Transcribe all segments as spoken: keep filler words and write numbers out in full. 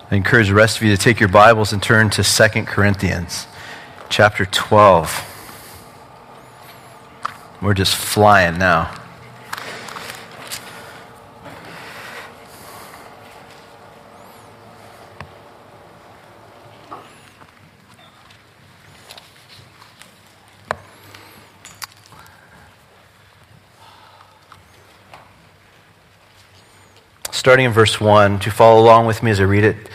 I encourage the rest of you to take your Bibles and turn to Second Corinthians chapter twelve. We're just flying now. Starting in verse one, to follow along with me as I read it,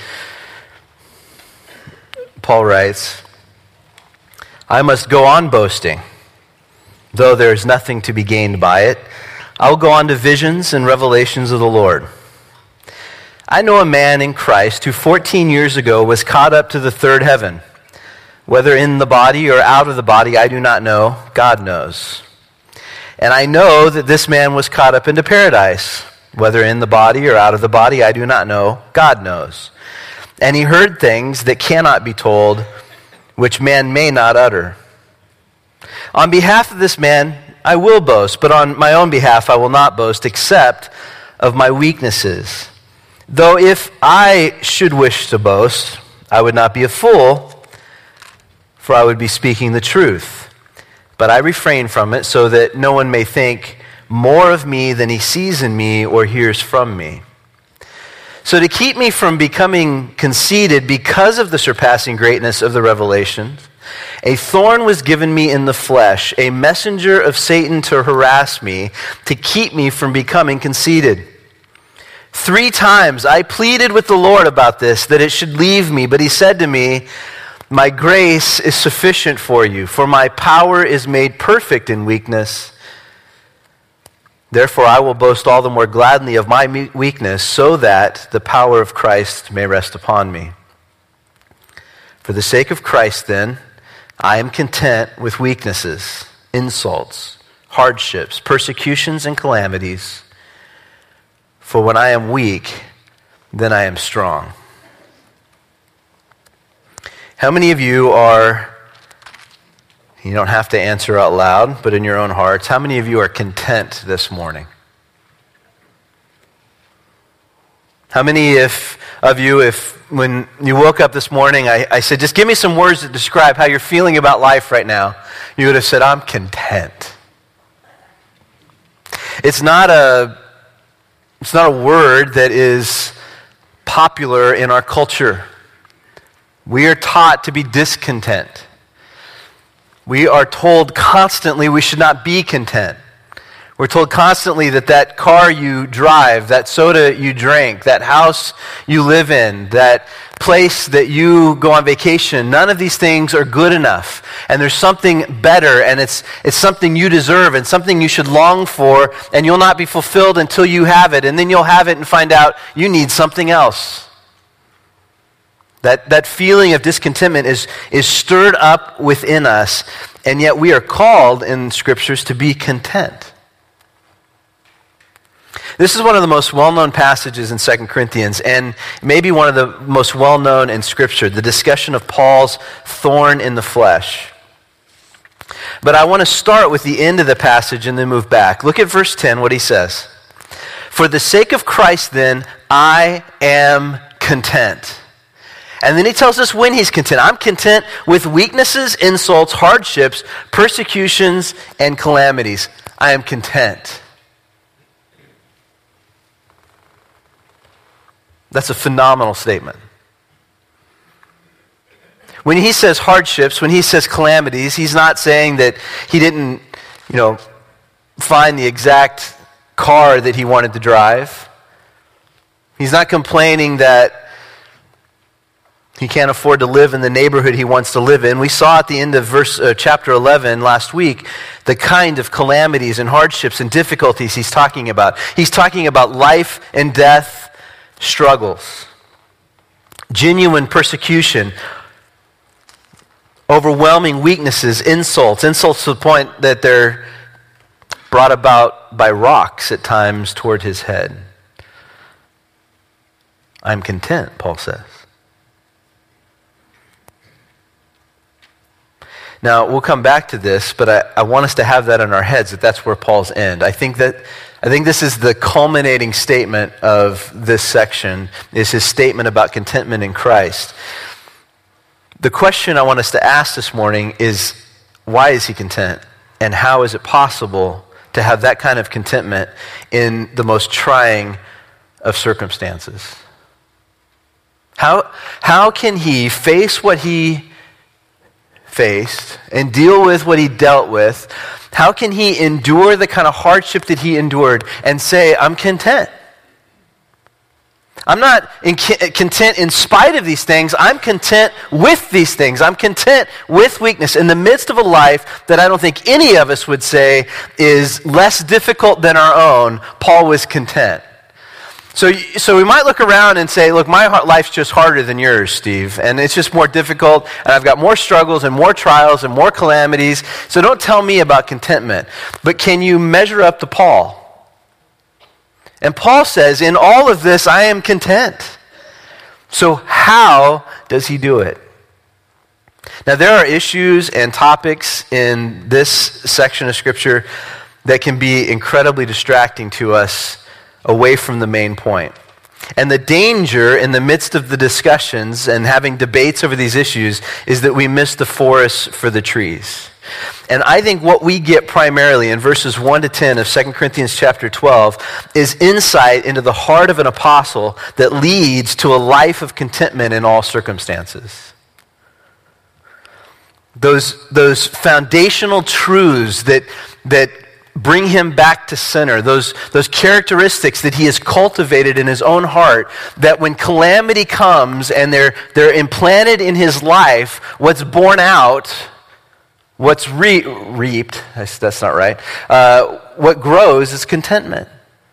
Paul writes, I must go on boasting, though there is nothing to be gained by it. I will go on to visions and revelations of the Lord. I know a man in Christ who fourteen years ago was caught up to the third heaven. Whether in the body or out of the body, I do not know. God knows. And I know that this man was caught up into paradise. Whether in the body or out of the body, I do not know. God knows. And he heard things that cannot be told, which man may not utter. On behalf of this man, I will boast, but on my own behalf, I will not boast, except of my weaknesses. Though if I should wish to boast, I would not be a fool, for I would be speaking the truth. But I refrain from it, so that no one may think more of me than he sees in me or hears from me. So to keep me from becoming conceited because of the surpassing greatness of the revelations, a thorn was given me in the flesh, a messenger of Satan to harass me, to keep me from becoming conceited. Three times I pleaded with the Lord about this, that it should leave me, but he said to me, my grace is sufficient for you, for my power is made perfect in weakness. Therefore, I will boast all the more gladly of my weakness, so that the power of Christ may rest upon me. For the sake of Christ, then, I am content with weaknesses, insults, hardships, persecutions, and calamities. For when I am weak, then I am strong. How many of you are, you don't have to answer out loud, but in your own hearts, how many of you are content this morning? How many if of you, if when you woke up this morning, I, I said, just give me some words that describe how you're feeling about life right now, you would have said, I'm content. It's not a, it's not a word that is popular in our culture. We are taught to be discontent. We are told constantly we should not be content. We're told constantly that that car you drive, that soda you drink, that house you live in, that place that you go on vacation, none of these things are good enough. And there's something better, and it's it's something you deserve and something you should long for, and you'll not be fulfilled until you have it. And then you'll have it and find out you need something else. That that feeling of discontentment is, is stirred up within us, and yet we are called in Scriptures to be content. This is one of the most well-known passages in Second Corinthians, and maybe one of the most well-known in Scripture, the discussion of Paul's thorn in the flesh. But I want to start with the end of the passage and then move back. Look at verse ten, what he says. For the sake of Christ, then, I am content. And then he tells us when he's content. I'm content with weaknesses, insults, hardships, persecutions, and calamities. I am content. That's a phenomenal statement. When he says hardships, when he says calamities, he's not saying that he didn't, you know, find the exact car that he wanted to drive. He's not complaining that he can't afford to live in the neighborhood he wants to live in. We saw at the end of verse uh, chapter eleven last week the kind of calamities and hardships and difficulties he's talking about. He's talking about life and death struggles, genuine persecution, overwhelming weaknesses, insults, insults to the point that they're brought about by rocks at times toward his head. I'm content, Paul says. Now, we'll come back to this, but I, I want us to have that in our heads, that that's where Paul's end. I think that I think this is the culminating statement of this section, is his statement about contentment in Christ. The question I want us to ask this morning is, why is he content? And how is it possible to have that kind of contentment in the most trying of circumstances? How, how can he face what he faced and deal with what he dealt with? How can he endure the kind of hardship that he endured and say, I'm content? I'm not in, content in spite of these things. I'm content with these things. I'm content with weakness. In the midst of a life that I don't think any of us would say is less difficult than our own, Paul was content. So, so we might look around and say, look, my life's just harder than yours, Steve, and it's just more difficult, and I've got more struggles and more trials and more calamities, so don't tell me about contentment. But can you measure up to Paul? And Paul says, in all of this, I am content. So how does he do it? Now, there are issues and topics in this section of Scripture that can be incredibly distracting to us away from the main point. And the danger in the midst of the discussions and having debates over these issues is that we miss the forest for the trees. And I think what we get primarily in verses one to ten of Second Corinthians chapter twelve is insight into the heart of an apostle that leads to a life of contentment in all circumstances. Those, those foundational truths that, that bring him back to center, those, those characteristics that he has cultivated in his own heart, that when calamity comes and they're, they're implanted in his life, what's born out, what's re- reaped, that's, that's not right, uh, what grows is contentment.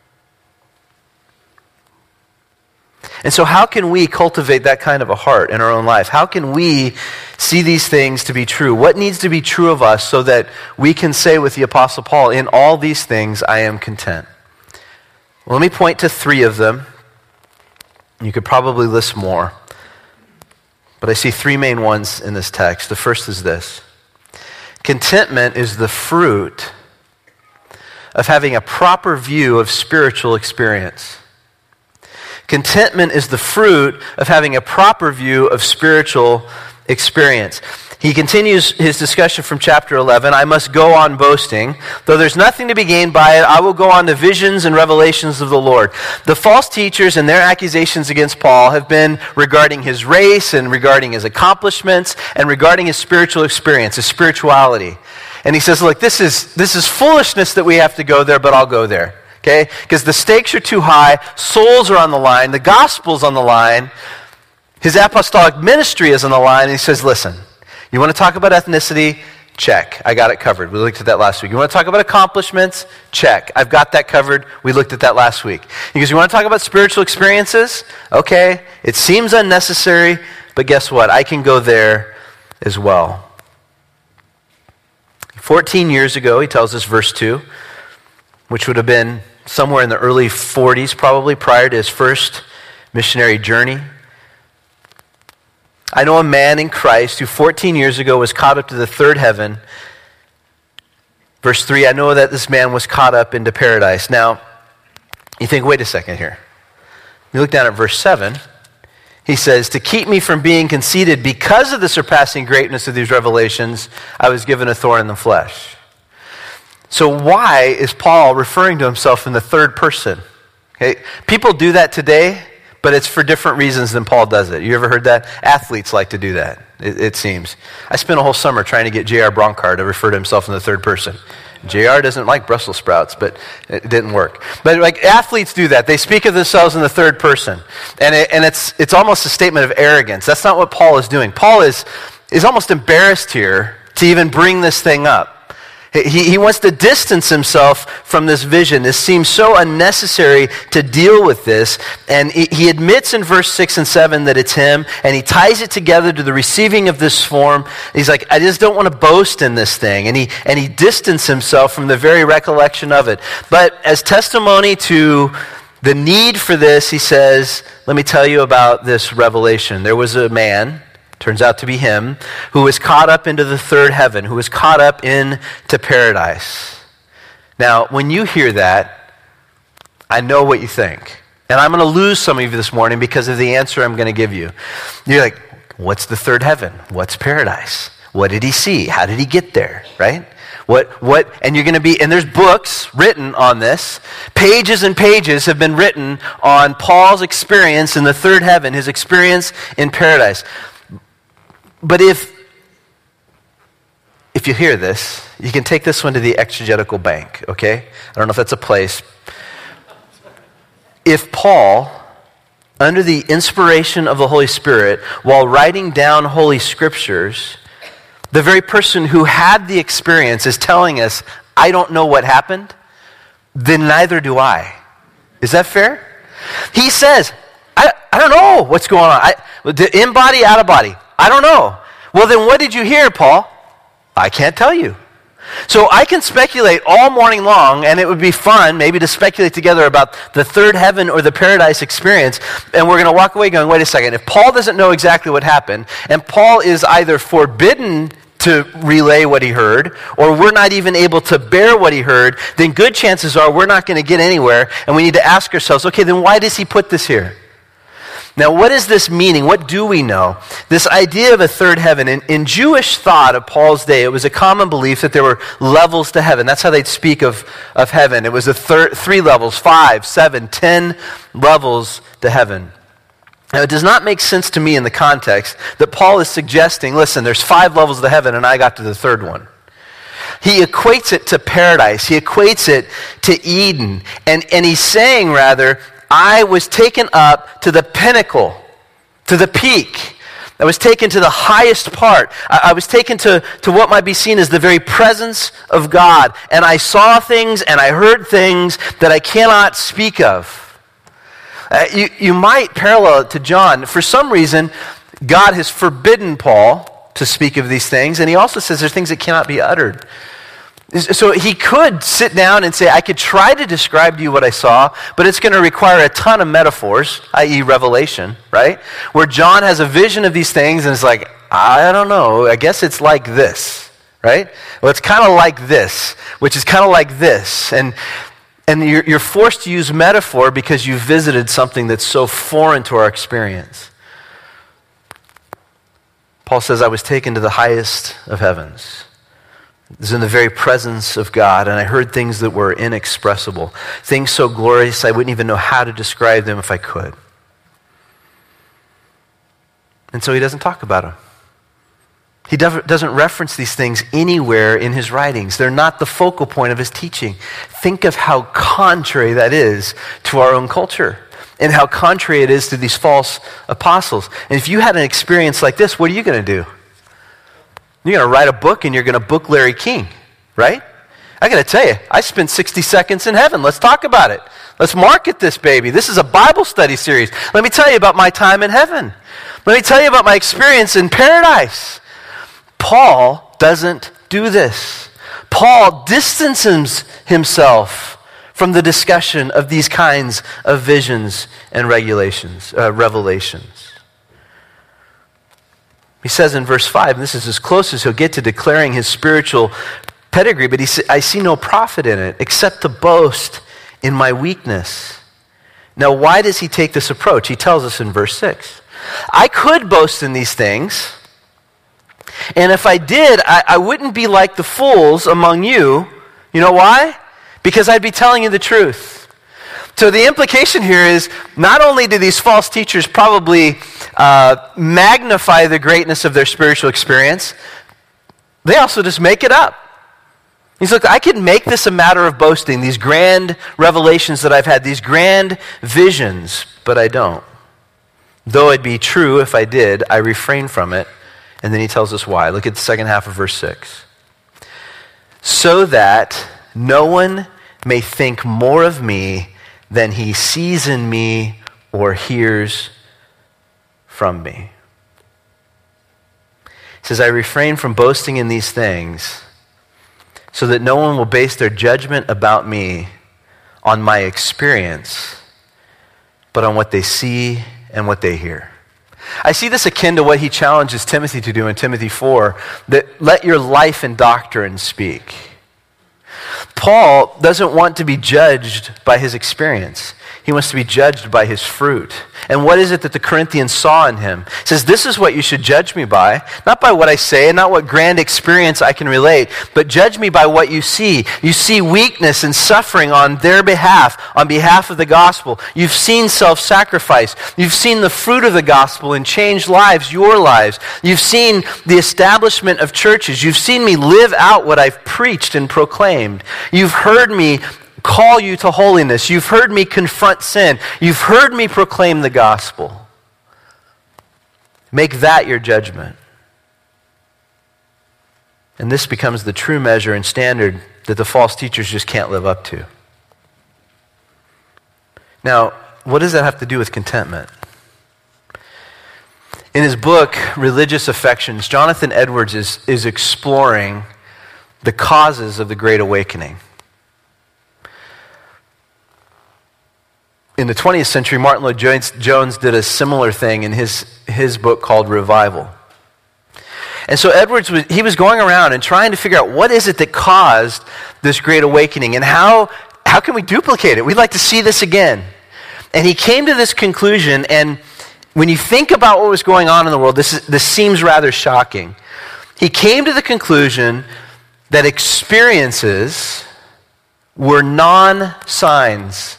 And so how can we cultivate that kind of a heart in our own life? How can we see these things to be true? What needs to be true of us so that we can say with the Apostle Paul, in all these things I am content? Well, let me point to three of them. You could probably list more. But I see three main ones in this text. The first is this. Contentment is the fruit of having a proper view of spiritual experience. Contentment is the fruit of having a proper view of spiritual experience. He continues his discussion from chapter eleven. I must go on boasting. Though there's nothing to be gained by it, I will go on to visions and revelations of the Lord. The false teachers and their accusations against Paul have been regarding his race and regarding his accomplishments and regarding his spiritual experience, his spirituality. And he says, look, this is, this is foolishness that we have to go there, but I'll go there. Okay? Because the stakes are too high, souls are on the line, the gospel's on the line, his apostolic ministry is on the line, and he says, listen, you want to talk about ethnicity? Check. I got it covered. We looked at that last week. You want to talk about accomplishments? Check. I've got that covered. We looked at that last week. He goes, you want to talk about spiritual experiences? Okay. It seems unnecessary, but guess what? I can go there as well. Fourteen years ago, he tells us, verse two, which would have been somewhere in the early forties, probably prior to his first missionary journey. I know a man in Christ who fourteen years ago was caught up to the third heaven. Verse three, I know that this man was caught up into paradise. Now, you think, wait a second here. You look down at verse seven. He says, to keep me from being conceited because of the surpassing greatness of these revelations, I was given a thorn in the flesh. So why is Paul referring to himself in the third person? Okay, people do that today, but it's for different reasons than Paul does it. You ever heard that? Athletes like to do that, it, it seems. I spent a whole summer trying to get J R Broncar to refer to himself in the third person. J R doesn't like Brussels sprouts, but it didn't work. But like athletes do that. They speak of themselves in the third person. And it, and it's it's almost a statement of arrogance. That's not what Paul is doing. Paul is is almost embarrassed here to even bring this thing up. He, he wants to distance himself from this vision. This seems so unnecessary to deal with this. And he, he admits in verse six and seven that it's him, and he ties it together to the receiving of this form. He's like, I just don't want to boast in this thing. And he, and he distanced himself from the very recollection of it. But as testimony to the need for this, he says, let me tell you about this revelation. There was a man Turns out to be him who was caught up into the third heaven, who was caught up into paradise. Now, when you hear that, I know what you think. And I'm going to lose some of you this morning because of the answer I'm going to give you. You're like, what's the third heaven? What's paradise? What did he see? How did he get there? Right? What, what, and you're going to be, and there's books written on this. Pages and pages have been written on Paul's experience in the third heaven, his experience in paradise. But if, if you hear this, you can take this one to the exegetical bank, okay? I don't know if that's a place. If Paul, under the inspiration of the Holy Spirit, while writing down Holy Scriptures, the very person who had the experience is telling us, I don't know what happened, then neither do I. Is that fair? He says, I, I don't know what's going on. I, in body, out of body. I don't know. Well, then what did you hear, Paul? I can't tell you. So I can speculate all morning long, and it would be fun maybe to speculate together about the third heaven or the paradise experience, and we're going to walk away going, wait a second, if Paul doesn't know exactly what happened, and Paul is either forbidden to relay what he heard, or we're not even able to bear what he heard, then good chances are we're not going to get anywhere, and we need to ask ourselves, okay, then why does he put this here? Now, what is this meaning? What do we know? This idea of a third heaven. In, in Jewish thought of Paul's day, it was a common belief that there were levels to heaven. That's how they'd speak of, of heaven. It was a thir- three levels, five, seven, ten levels to heaven. Now, it does not make sense to me in the context that Paul is suggesting, listen, there's five levels to heaven and I got to the third one. He equates it to paradise. He equates it to Eden. And, and he's saying, rather, I was taken up to the pinnacle, to the peak. I was taken to the highest part. I, I was taken to, to what might be seen as the very presence of God. And I saw things and I heard things that I cannot speak of. Uh, you, you might parallel it to John. For some reason, God has forbidden Paul to speak of these things. And he also says there's things that cannot be uttered. So he could sit down and say, I could try to describe to you what I saw, but it's going to require a ton of metaphors, that is revelation, right? Where John has a vision of these things and it's like, I don't know, I guess it's like this, right? Well, it's kind of like this, which is kind of like this. And and you're, you're forced to use metaphor because you visited something that's so foreign to our experience. Paul says, I was taken to the highest of heavens. It was in the very presence of God, and I heard things that were inexpressible, things so glorious I wouldn't even know how to describe them if I could. And so he doesn't talk about them. He doesn't reference these things anywhere in his writings. They're not the focal point of his teaching. Think of how contrary that is to our own culture, and how contrary it is to these false apostles. And if you had an experience like this, what are you going to do? You're going to write a book and you're going to book Larry King, right? I got to tell you, I spent sixty seconds in heaven. Let's talk about it. Let's market this baby. This is a Bible study series. Let me tell you about my time in heaven. Let me tell you about my experience in paradise. Paul doesn't do this. Paul distances himself from the discussion of these kinds of visions and regulations, uh, revelations. He says in verse five, and this is as close as he'll get to declaring his spiritual pedigree, but he says, I see no profit in it except to boast in my weakness. Now, why does he take this approach? He tells us in verse six. I could boast in these things, and if I did, I, I wouldn't be like the fools among you. You know why? Because I'd be telling you the truth. So the implication here is not only do these false teachers probably uh, magnify the greatness of their spiritual experience, they also just make it up. He's like, I can make this a matter of boasting, these grand revelations that I've had, these grand visions, but I don't. Though it'd be true if I did, I refrain from it. And then he tells us why. Look at the second half of verse six. So that no one may think more of me than he sees in me or hears from me. He says, I refrain from boasting in these things so that no one will base their judgment about me on my experience, but on what they see and what they hear. I see this akin to what he challenges Timothy to do in Timothy four, that let your life and doctrine speak. Paul doesn't want to be judged by his experience. He wants to be judged by his fruit. And what is it that the Corinthians saw in him? He says, this is what you should judge me by, not by what I say and not what grand experience I can relate, but judge me by what you see. You see weakness and suffering on their behalf, on behalf of the gospel. You've seen self-sacrifice. You've seen the fruit of the gospel in changed lives, your lives. You've seen the establishment of churches. You've seen me live out what I've preached and proclaimed. You've heard me call you to holiness. You've heard me confront sin. You've heard me proclaim the gospel. Make that your judgment. And this becomes the true measure and standard that the false teachers just can't live up to. Now, what does that have to do with contentment? In his book, Religious Affections, Jonathan Edwards is, is exploring the causes of the Great Awakening. In the twentieth century, Martin Lloyd-Jones did a similar thing in his, his book called Revival. And so Edwards, was, he was going around and trying to figure out what is it that caused this Great Awakening and how, how can we duplicate it? We'd like to see this again. And he came to this conclusion, and when you think about what was going on in the world, this, is, this seems rather shocking. He came to the conclusion that experiences were non-signs.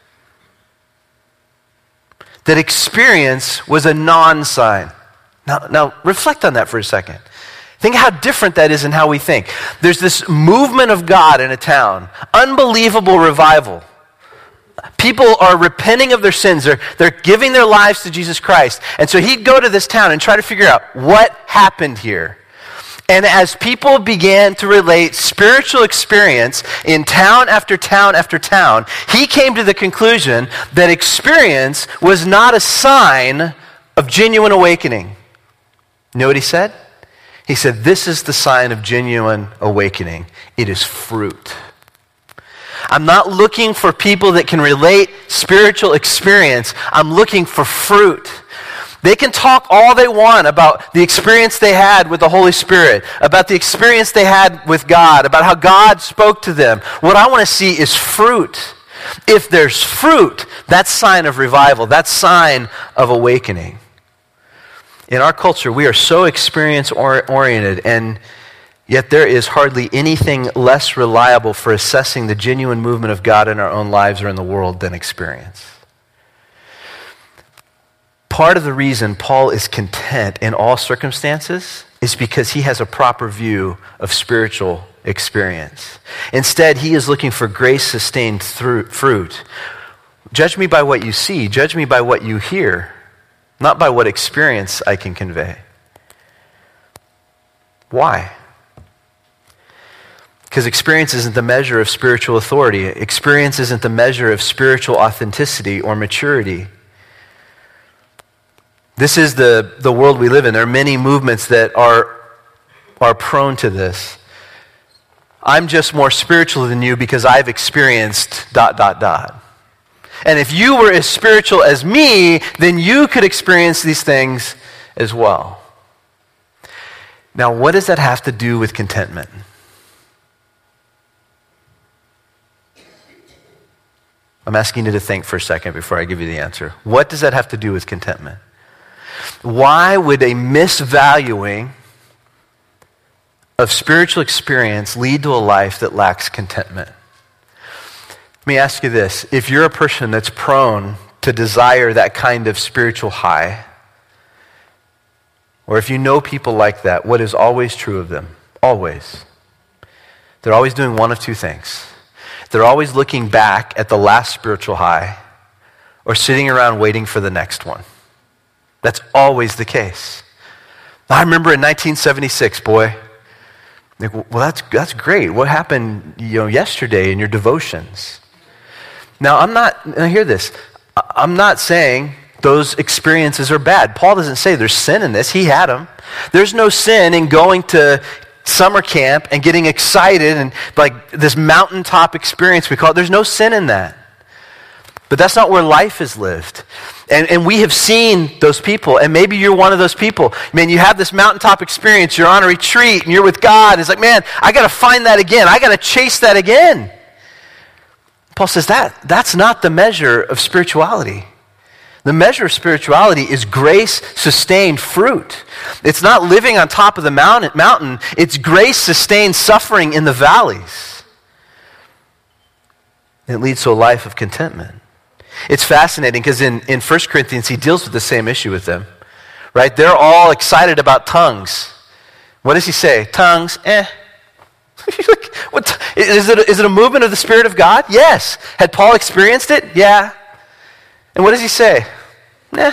That experience was a non-sign. Now, now, reflect on that for a second. Think how different that is in how we think. There's this movement of God in a town. Unbelievable revival. People are repenting of their sins. They're, they're giving their lives to Jesus Christ. And so he'd go to this town and try to figure out what happened here. And as people began to relate spiritual experience in town after town after town, he came to the conclusion that experience was not a sign of genuine awakening. You know what he said? He said, this is the sign of genuine awakening. It is fruit. I'm not looking for people that can relate spiritual experience. I'm looking for fruit. They can talk all they want about the experience they had with the Holy Spirit, about the experience they had with God, about how God spoke to them. What I want to see is fruit. If there's fruit, that's sign of revival. That's sign of awakening. In our culture, we are so experience-oriented, and yet there is hardly anything less reliable for assessing the genuine movement of God in our own lives or in the world than experience. Part of the reason Paul is content in all circumstances is because he has a proper view of spiritual experience. Instead, he is looking for grace-sustained fruit. Judge me by what you see. Judge me by what you hear, not by what experience I can convey. Why? Because experience isn't the measure of spiritual authority. Experience isn't the measure of spiritual authenticity or maturity. This is the, the world we live in. There are many movements that are, are prone to this. I'm just more spiritual than you because I've experienced dot, dot, dot. And if you were as spiritual as me, then you could experience these things as well. Now, what does that have to do with contentment? I'm asking you to think for a second before I give you the answer. What does that have to do with contentment? Why would a misvaluing of spiritual experience lead to a life that lacks contentment? Let me ask you this. If you're a person that's prone to desire that kind of spiritual high, or if you know people like that, what is always true of them? Always. They're always doing one of two things. They're always looking back at the last spiritual high or sitting around waiting for the next one. That's always the case. I remember in nineteen seventy-six, boy. Like, well, that's that's great. What happened, you know, yesterday in your devotions? Now, I'm not. Now, hear this. I'm not saying those experiences are bad. Paul doesn't say there's sin in this. He had them. There's no sin in going to summer camp and getting excited and like this mountaintop experience we call it. There's no sin in that. But that's not where life is lived. And, and we have seen those people, and maybe you're one of those people. Man, you have this mountaintop experience, you're on a retreat, and you're with God. It's like, man, I got to find that again. I got to chase that again. Paul says that, that's not the measure of spirituality. The measure of spirituality is grace-sustained fruit. It's not living on top of the mountain, mountain. It's grace-sustained suffering in the valleys. And it leads to a life of contentment. It's fascinating because in, in First Corinthians, he deals with the same issue with them. Right? They're all excited about tongues. What does he say? Tongues, eh. What, is, it, is it a movement of the Spirit of God? Yes. Had Paul experienced it? Yeah. And what does he say? Nah.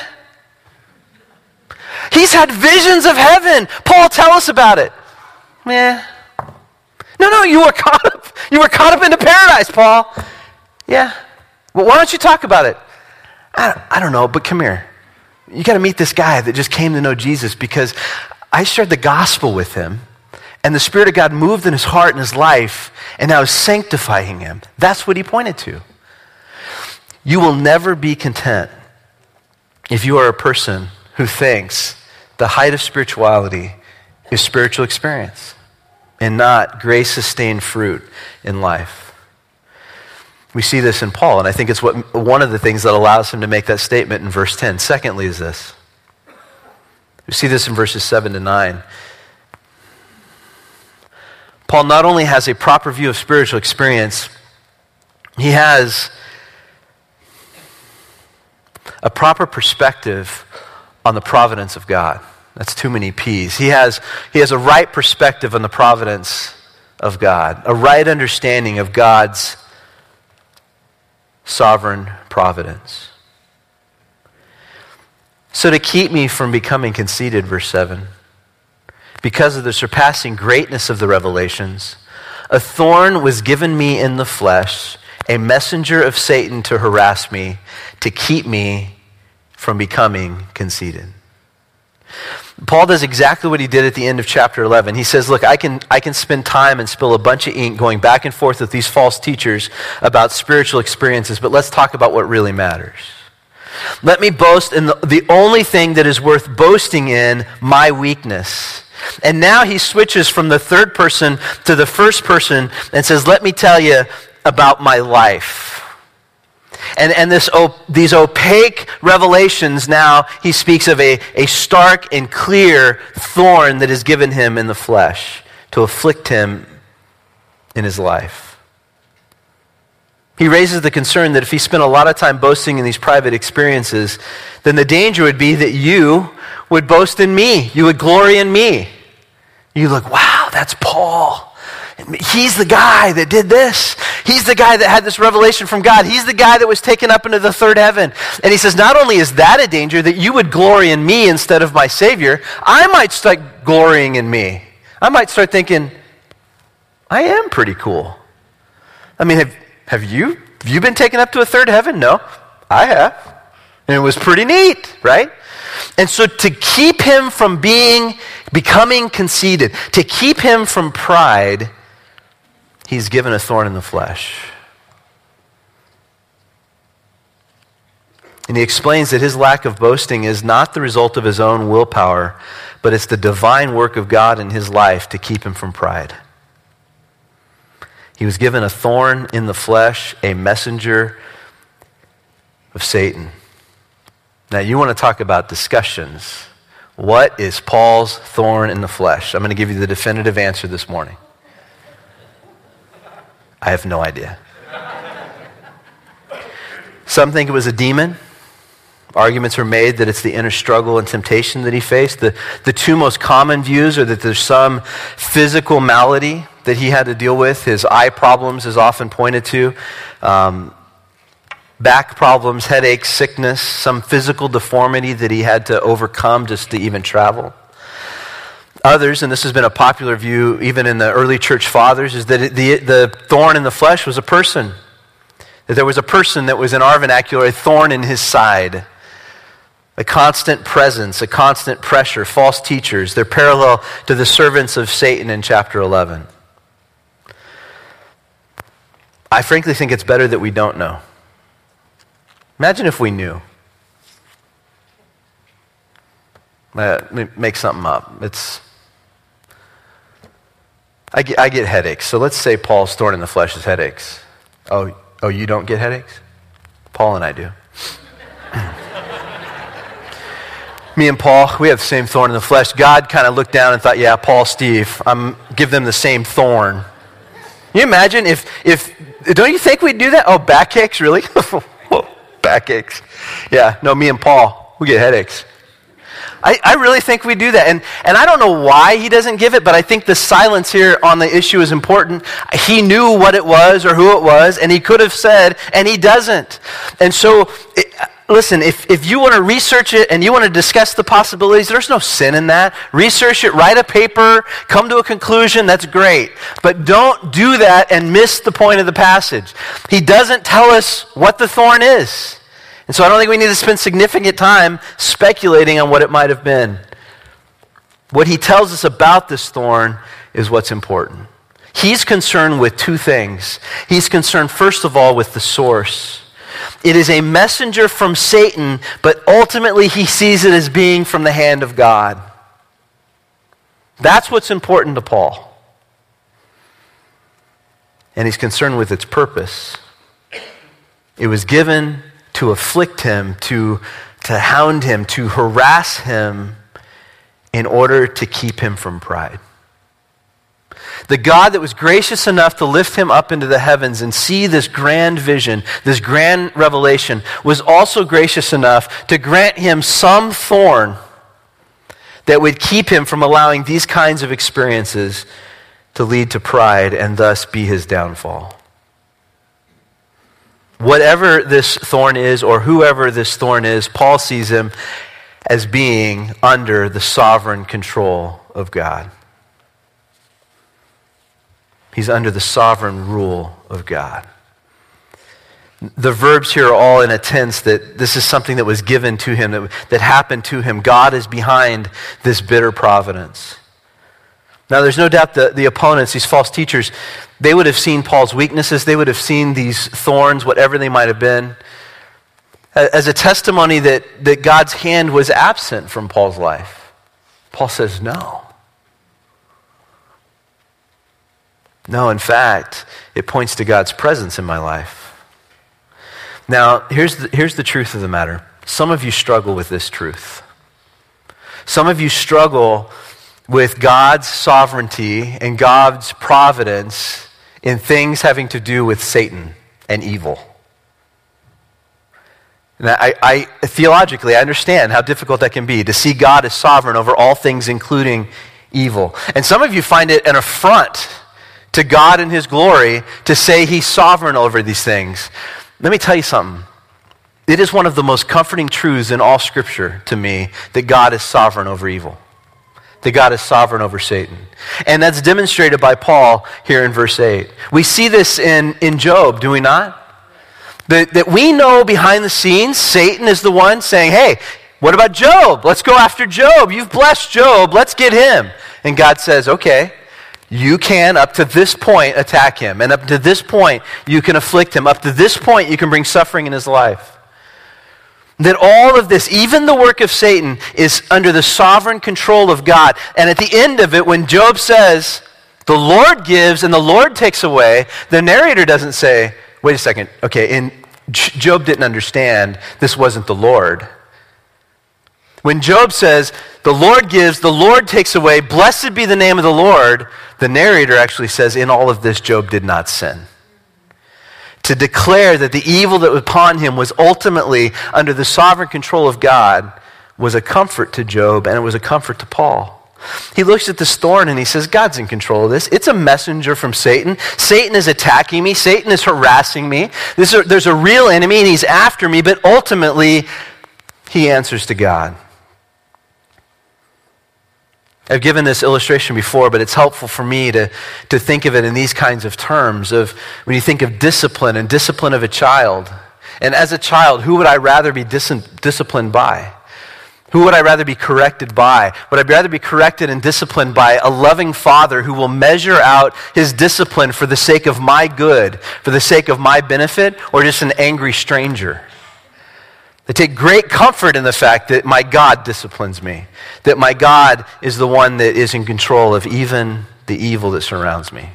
He's had visions of heaven. Paul, tell us about it. Yeah. No, no, you were caught up. You were caught up into paradise, Paul. Yeah. Well, why don't you talk about it? I, I don't know, but come here. You got to meet this guy that just came to know Jesus because I shared the gospel with him, and the Spirit of God moved in his heart and his life, and now is sanctifying him. That's what he pointed to. You will never be content if you are a person who thinks the height of spirituality is spiritual experience and not grace-sustained fruit in life. We see this in Paul, and I think it's what one of the things that allows him to make that statement in verse ten. Secondly is this. We see this in verses seven to nine. Paul not only has a proper view of spiritual experience, he has a proper perspective on the providence of God. That's too many P's. He has, he has a right perspective on the providence of God, a right understanding of God's sovereign providence. So to keep me from becoming conceited, verse seven, because of the surpassing greatness of the revelations, a thorn was given me in the flesh, a messenger of Satan to harass me, to keep me from becoming conceited. Paul does exactly what he did at the end of chapter eleven. He says, look, I can, I can spend time and spill a bunch of ink going back and forth with these false teachers about spiritual experiences, but let's talk about what really matters. Let me boast in the, the only thing that is worth boasting in, my weakness. And now he switches from the third person to the first person and says, let me tell you about my life. And, and this op- these opaque revelations, now he speaks of a, a stark and clear thorn that is given him in the flesh to afflict him in his life. He raises the concern that if he spent a lot of time boasting in these private experiences, then the danger would be that you would boast in me. You would glory in me. You look, wow, that's Paul. He's the guy that did this. He's the guy that had this revelation from God. He's the guy that was taken up into the third heaven. And he says, not only is that a danger that you would glory in me instead of my Savior, I might start glorying in me. I might start thinking, I am pretty cool. I mean, have, have you have you been taken up to a third heaven? No, I have. And it was pretty neat, right? And so to keep him from being, becoming conceited, to keep him from pride, he's given a thorn in the flesh. And he explains that his lack of boasting is not the result of his own willpower, but it's the divine work of God in his life to keep him from pride. He was given a thorn in the flesh, a messenger of Satan. Now, you want to talk about discussions. What is Paul's thorn in the flesh? I'm going to give you the definitive answer this morning. I have no idea. Some think it was a demon. Arguments are made that it's the inner struggle and temptation that he faced. The, the two most common views are that there's some physical malady that he had to deal with. His eye problems is often pointed to. Um, back problems, headaches, sickness, some physical deformity that he had to overcome just to even travel. Others, and this has been a popular view even in the early church fathers, is that it, the, the thorn in the flesh was a person. That there was a person that was, in our vernacular, a thorn in his side. A constant presence, a constant pressure, false teachers. They're parallel to the servants of Satan in chapter eleven. I frankly think it's better that we don't know. Imagine if we knew. Uh, let me make something up. It's I get, I get headaches. So let's say Paul's thorn in the flesh is headaches. Oh, oh, you don't get headaches? Paul and I do. Me and Paul, we have the same thorn in the flesh. God kind of looked down and thought, yeah, Paul, Steve, I'm give them the same thorn. Can you imagine if, if, don't you think we'd do that? Oh, backaches, really? Backaches. Yeah, no, me and Paul, we get headaches. I, I really think we do that. And, and I don't know why he doesn't give it, but I think the silence here on the issue is important. He knew what it was or who it was, and he could have said, and he doesn't. And so, it, listen, if, if you want to research it and you want to discuss the possibilities, there's no sin in that. Research it, write a paper, come to a conclusion, that's great. But don't do that and miss the point of the passage. He doesn't tell us what the thorn is. And so I don't think we need to spend significant time speculating on what it might have been. What he tells us about this thorn is what's important. He's concerned with two things. He's concerned, first of all, with the source. It is a messenger from Satan, but ultimately he sees it as being from the hand of God. That's what's important to Paul. And he's concerned with its purpose. It was given to afflict him, to, to hound him, to harass him in order to keep him from pride. The God that was gracious enough to lift him up into the heavens and see this grand vision, this grand revelation, was also gracious enough to grant him some thorn that would keep him from allowing these kinds of experiences to lead to pride and thus be his downfall. Whatever this thorn is, or whoever this thorn is, Paul sees him as being under the sovereign control of God. He's under the sovereign rule of God. The verbs here are all in a tense that this is something that was given to him, that, that happened to him. God is behind this bitter providence. Now, there's no doubt the, the opponents, these false teachers, they would have seen Paul's weaknesses. They would have seen these thorns, whatever they might have been, as a testimony that, that God's hand was absent from Paul's life. Paul says, no. No, in fact, it points to God's presence in my life. Now, here's the, here's the truth of the matter. Some of you struggle with this truth. Some of you struggle with God's sovereignty and God's providence in things having to do with Satan and evil. And I, I, theologically, I understand how difficult that can be, to see God as sovereign over all things, including evil. And some of you find it an affront to God and his glory to say he's sovereign over these things. Let me tell you something. It is one of the most comforting truths in all Scripture to me that God is sovereign over evil. That God is sovereign over Satan. And that's demonstrated by Paul here in verse eight. We see this in, in Job, do we not? That, that we know behind the scenes, Satan is the one saying, hey, what about Job? Let's go after Job. You've blessed Job. Let's get him. And God says, okay, you can, up to this point, attack him. And up to this point, you can afflict him. Up to this point, you can bring suffering in his life. That all of this, even the work of Satan, is under the sovereign control of God. And at the end of it, when Job says, the Lord gives and the Lord takes away, the narrator doesn't say, wait a second, okay, and Job didn't understand this wasn't the Lord. When Job says, the Lord gives, the Lord takes away, blessed be the name of the Lord, the narrator actually says, in all of this, Job did not sin. To declare that the evil that was upon him was ultimately under the sovereign control of God was a comfort to Job, and it was a comfort to Paul. He looks at this thorn and he says, God's in control of this. It's a messenger from Satan. Satan is attacking me. Satan is harassing me. There's a, there's a real enemy and he's after me, but ultimately he answers to God. I've given this illustration before, but it's helpful for me to, to think of it in these kinds of terms of when you think of discipline and discipline of a child. And as a child, who would I rather be dis- disciplined by? Who would I rather be corrected by? Would I rather be corrected and disciplined by a loving father who will measure out his discipline for the sake of my good, for the sake of my benefit, or just an angry stranger? They take great comfort in the fact that my God disciplines me, that my God is the one that is in control of even the evil that surrounds me.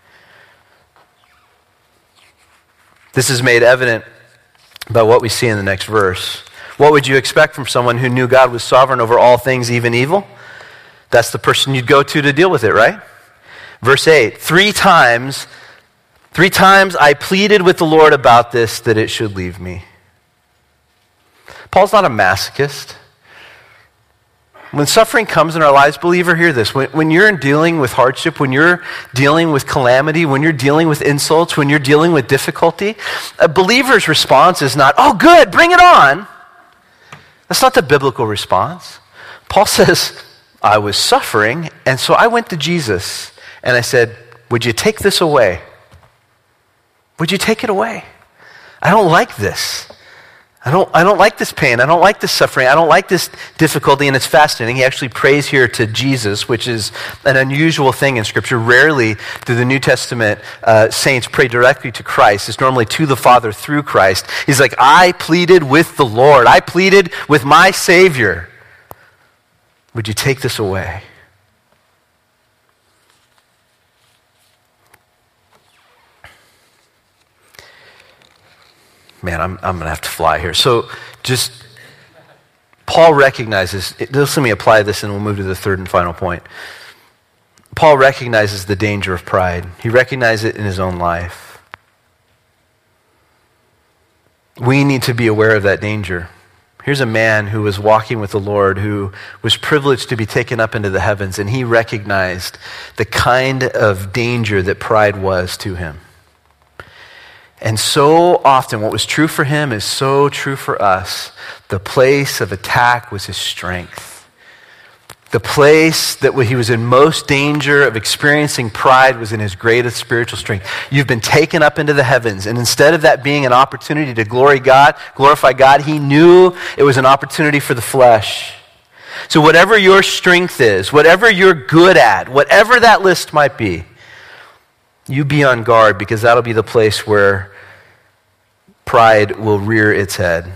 This is made evident by what we see in the next verse. What would you expect from someone who knew God was sovereign over all things, even evil? That's the person you'd go to to deal with it, right? Verse eight, three times, three times I pleaded with the Lord about this, that it should leave me. Paul's not a masochist. When suffering comes in our lives, believer, hear this. When, when you're dealing with hardship, when you're dealing with calamity, when you're dealing with insults, when you're dealing with difficulty, a believer's response is not, oh, good, bring it on. That's not the biblical response. Paul says, I was suffering, and so I went to Jesus, and I said, would you take this away? Would you take it away? I don't like this. I don't, I don't like this pain. I don't like this suffering. I don't like this difficulty, and it's fascinating. He actually prays here to Jesus, which is an unusual thing in Scripture. Rarely do the New Testament uh, saints pray directly to Christ. It's normally to the Father through Christ. He's like, I pleaded with the Lord. I pleaded with my Savior. Would you take this away? Man, I'm, I'm going to have to fly here. So just, Paul recognizes, just let me apply this and we'll move to the third and final point. Paul recognizes the danger of pride. He recognizes it in his own life. We need to be aware of that danger. Here's a man who was walking with the Lord, who was privileged to be taken up into the heavens, and he recognized the kind of danger that pride was to him. And so often, what was true for him is so true for us. The place of attack was his strength. The place that he was in most danger of experiencing pride was in his greatest spiritual strength. You've been taken up into the heavens, and instead of that being an opportunity to glory God, glorify God, he knew it was an opportunity for the flesh. So whatever your strength is, whatever you're good at, whatever that list might be, you be on guard, because that'll be the place where pride will rear its head.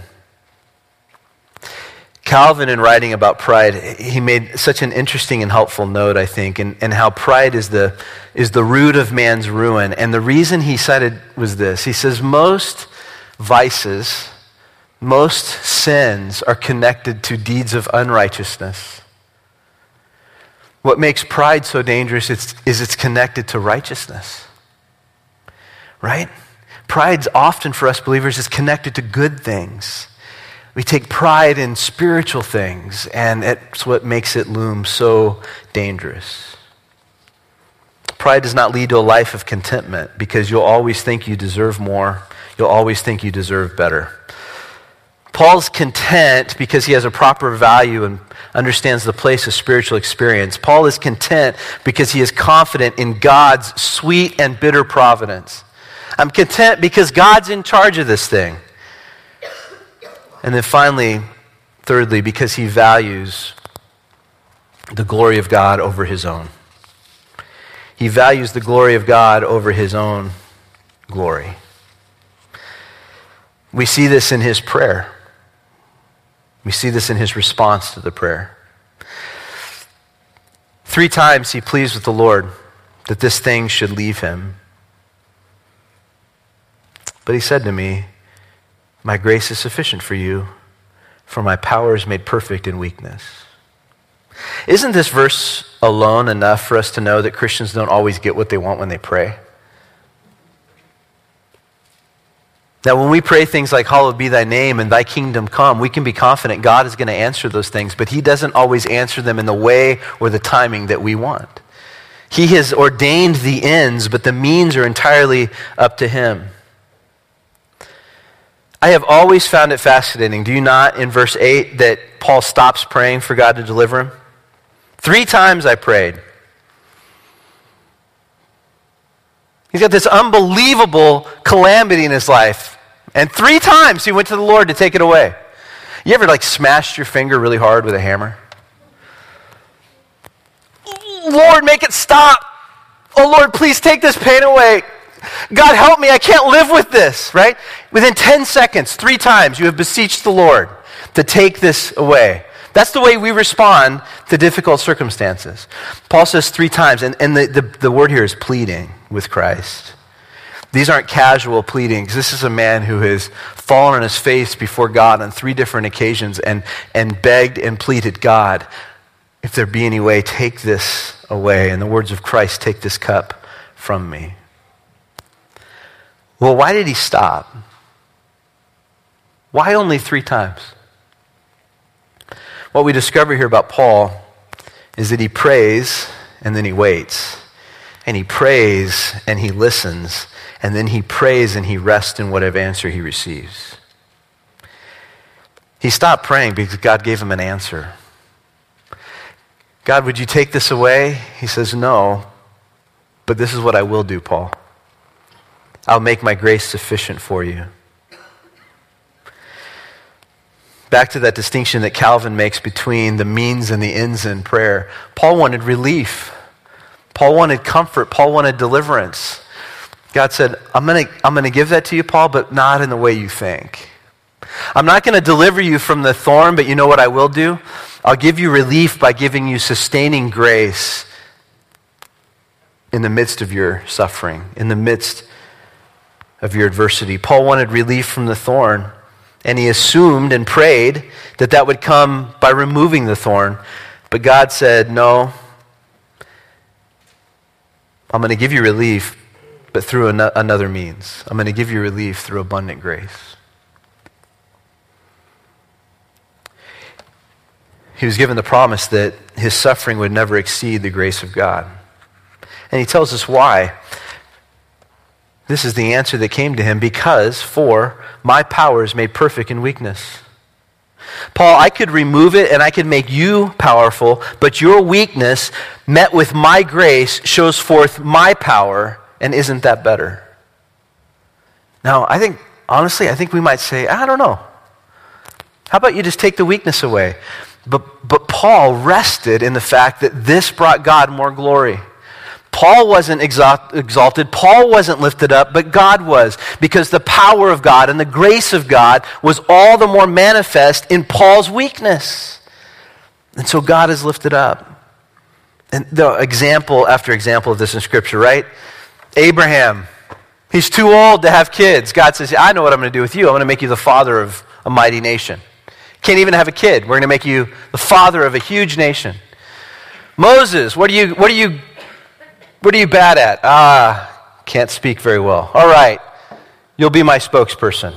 Calvin, in writing about pride, he made such an interesting and helpful note, I think, and, and how pride is the, is the root of man's ruin. And the reason he cited was this. He says, most vices, most sins are connected to deeds of unrighteousness. What makes pride so dangerous is, is it's connected to righteousness. Right? Pride's often, for us believers, is connected to good things. We take pride in spiritual things, and it's what makes it loom so dangerous. Pride does not lead to a life of contentment, because you'll always think you deserve more. You'll always think you deserve better. Paul's content because he has a proper value and understands the place of spiritual experience. Paul is content because he is confident in God's sweet and bitter providence. I'm content because God's in charge of this thing. And then finally, thirdly, because he values the glory of God over his own. He values the glory of God over his own glory. We see this in his prayer. We see this in his response to the prayer. Three times he pleads with the Lord that this thing should leave him. But he said to me, my grace is sufficient for you, for my power is made perfect in weakness. Isn't this verse alone enough for us to know that Christians don't always get what they want when they pray? That when we pray things like, hallowed be thy name and thy kingdom come, we can be confident God is going to answer those things, but he doesn't always answer them in the way or the timing that we want. He has ordained the ends, but the means are entirely up to him. I have always found it fascinating, do you not, in verse eight, that Paul stops praying for God to deliver him? Three times I prayed. He's got this unbelievable calamity in his life. And three times he went to the Lord to take it away. You ever like smashed your finger really hard with a hammer? Lord, make it stop. Oh Lord, please take this pain away. God, help me, I can't live with this, right? Within ten seconds, three times, you have beseeched the Lord to take this away. That's the way we respond to difficult circumstances. Paul says three times, and, and the, the, the word here is pleading with Christ. These aren't casual pleadings. This is a man who has fallen on his face before God on three different occasions and, and begged and pleaded, God, if there be any way, take this away. In the words of Christ, take this cup from me. Well, why did he stop? Why only three times? What we discover here about Paul is that he prays and then he waits. And he prays and he listens. And then he prays and he rests in whatever answer he receives. He stopped praying because God gave him an answer. God, would you take this away? He says, no, but this is what I will do, Paul. I'll make my grace sufficient for you. Back to that distinction that Calvin makes between the means and the ends in prayer. Paul wanted relief. Paul wanted comfort. Paul wanted deliverance. God said, I'm going to I'm going to give that to you, Paul, but not in the way you think. I'm not going to deliver you from the thorn, but you know what I will do? I'll give you relief by giving you sustaining grace in the midst of your suffering, in the midst of your adversity. Paul wanted relief from the thorn, and he assumed and prayed that that would come by removing the thorn. But God said, no, I'm going to give you relief, but through an- another means. I'm going to give you relief through abundant grace. He was given the promise that his suffering would never exceed the grace of God. And he tells us why. This is the answer that came to him, because for my power is made perfect in weakness. Paul, I could remove it and I could make you powerful, but your weakness met with my grace shows forth my power, and isn't that better? Now, I think, honestly, I think we might say, I don't know. How about you just take the weakness away? But, but Paul rested in the fact that this brought God more glory. Paul wasn't exalt, exalted, Paul wasn't lifted up, but God was, because the power of God and the grace of God was all the more manifest in Paul's weakness. And so God is lifted up. And the example after example of this in Scripture, right? Abraham, he's too old to have kids. God says, I know what I'm going to do with you. I'm going to make you the father of a mighty nation. Can't even have a kid. We're going to make you the father of a huge nation. Moses, what are you, what are you, what are you bad at? Ah, can't speak very well. All right, you'll be my spokesperson.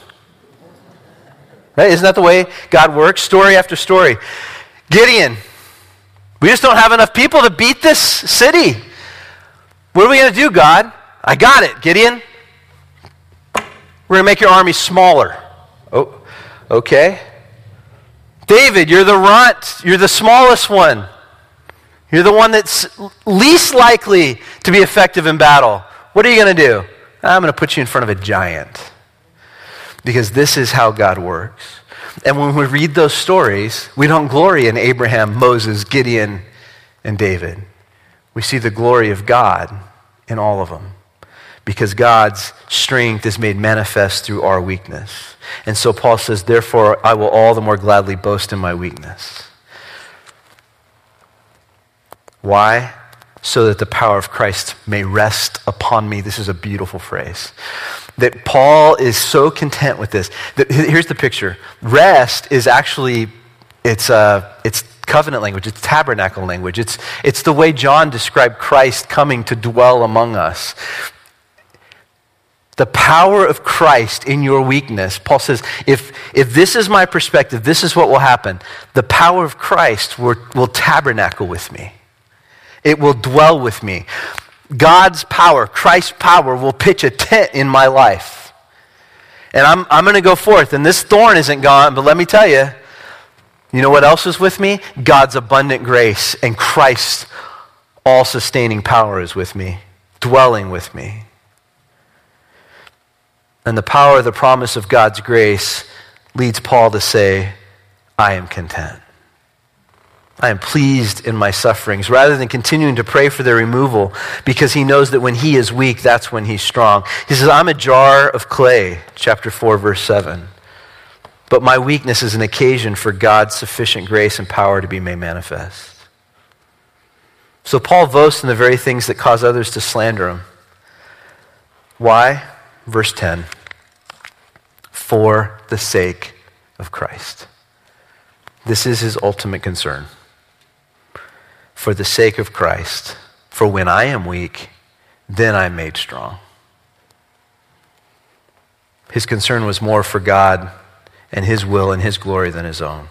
Right? Isn't that the way God works? Story after story. Gideon, we just don't have enough people to beat this city. What are we going to do, God? I got it, Gideon. We're going to make your army smaller. Oh, okay. David, you're the runt. You're the smallest one. You're the one that's least likely to be effective in battle. What are you going to do? I'm going to put you in front of a giant. Because this is how God works. And when we read those stories, we don't glory in Abraham, Moses, Gideon, and David. We see the glory of God in all of them. Because God's strength is made manifest through our weakness. And so Paul says, therefore, I will all the more gladly boast in my weakness. Why? So that the power of Christ may rest upon me. This is a beautiful phrase. That Paul is so content with this. That, here's the picture. Rest is actually, it's uh, it's covenant language. It's tabernacle language. It's, it's the way John described Christ coming to dwell among us. The power of Christ in your weakness. Paul says, if, if this is my perspective, this is what will happen. The power of Christ will, will tabernacle with me. It will dwell with me. God's power, Christ's power, will pitch a tent in my life. And I'm, I'm going to go forth. And this thorn isn't gone, but let me tell you, you know what else is with me? God's abundant grace and Christ's all-sustaining power is with me, dwelling with me. And the power of the promise of God's grace leads Paul to say, I am content. I am pleased in my sufferings, rather than continuing to pray for their removal, because he knows that when he is weak, that's when he's strong. He says, I'm a jar of clay, chapter four, verse seven. But my weakness is an occasion for God's sufficient grace and power to be made manifest. So Paul boasts in the very things that cause others to slander him. Why? Verse ten. For the sake of Christ. This is his ultimate concern. For the sake of Christ. For when I am weak, then I'm made strong. His concern was more for God and his will and his glory than his own.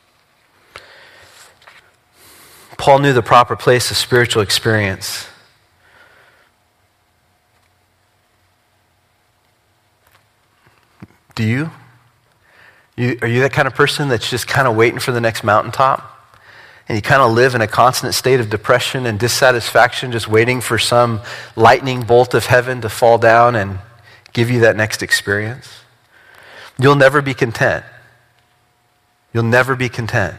Paul knew the proper place of spiritual experience. Do you? you? Are you that kind of person that's just kind of waiting for the next mountaintop? And you kind of live in a constant state of depression and dissatisfaction, just waiting for some lightning bolt of heaven to fall down and give you that next experience? You'll never be content. You'll never be content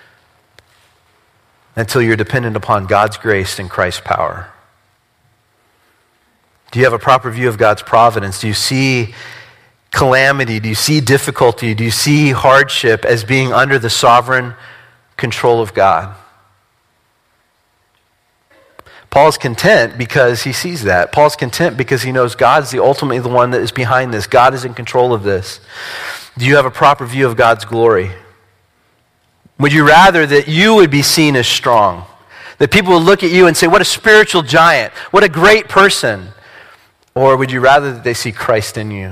until you're dependent upon God's grace and Christ's power. Do you have a proper view of God's providence? Do you see calamity? Do you see difficulty? Do you see hardship as being under the sovereign control of God? Paul's content because he sees that. Paul's content because he knows God's the ultimately the one that is behind this. God is in control of this. Do you have a proper view of God's glory? Would you rather that you would be seen as strong? That people would look at you and say, what a spiritual giant, what a great person. Or would you rather that they see Christ in you?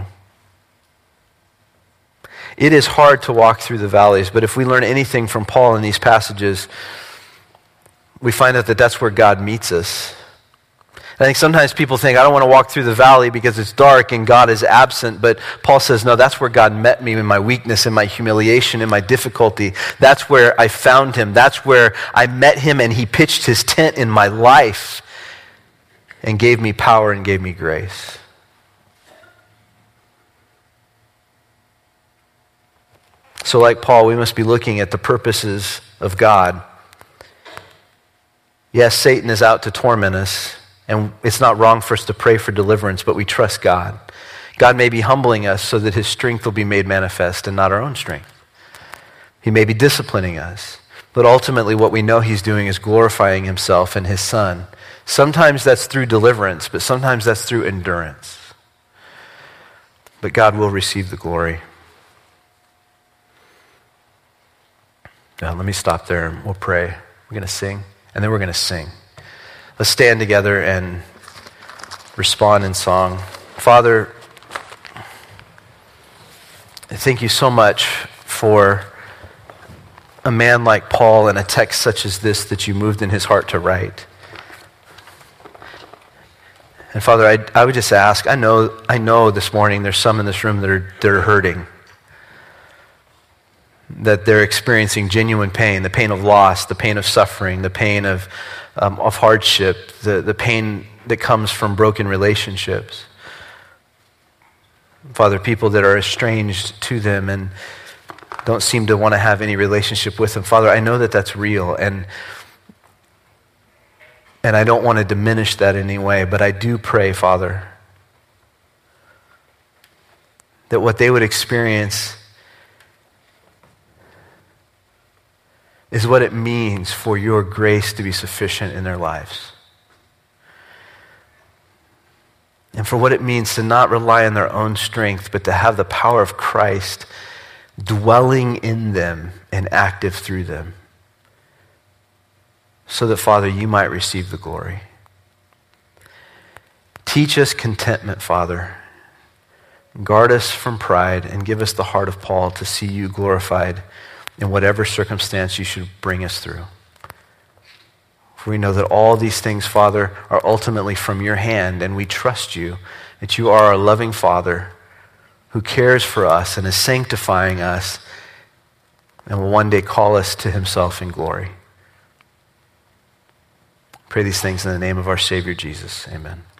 It is hard to walk through the valleys, but if we learn anything from Paul in these passages, we find out that that's where God meets us. I think sometimes people think, I don't want to walk through the valley because it's dark and God is absent, but Paul says, no, that's where God met me in my weakness, in my humiliation, in my difficulty. That's where I found him. That's where I met him and he pitched his tent in my life and gave me power and gave me grace. So like Paul, we must be looking at the purposes of God. Yes, Satan is out to torment us, and it's not wrong for us to pray for deliverance, but we trust God. God may be humbling us so that his strength will be made manifest and not our own strength. He may be disciplining us, but ultimately what we know he's doing is glorifying himself and his Son. Sometimes that's through deliverance, but sometimes that's through endurance. But God will receive the glory. Now, let me stop there and we'll pray. We're going to sing, and then we're going to sing. Let's stand together and respond in song. Father, thank you so much for a man like Paul and a text such as this that you moved in his heart to write. And Father, I, I would just ask, I know, I know this morning there's some in this room that are, that are hurting, that they're experiencing genuine pain, the pain of loss, the pain of suffering, the pain of um, of hardship, the, the pain that comes from broken relationships. Father, people that are estranged to them and don't seem to want to have any relationship with them. Father, I know that that's real, and and I don't want to diminish that in any way, but I do pray, Father, that what they would experience is what it means for your grace to be sufficient in their lives. And for what it means to not rely on their own strength, but to have the power of Christ dwelling in them and active through them. So that, Father, you might receive the glory. Teach us contentment, Father. Guard us from pride and give us the heart of Paul to see you glorified in whatever circumstance you should bring us through. For we know that all these things, Father, are ultimately from your hand, and we trust you that you are a loving Father who cares for us and is sanctifying us and will one day call us to himself in glory. Pray these things in the name of our Savior Jesus. Amen.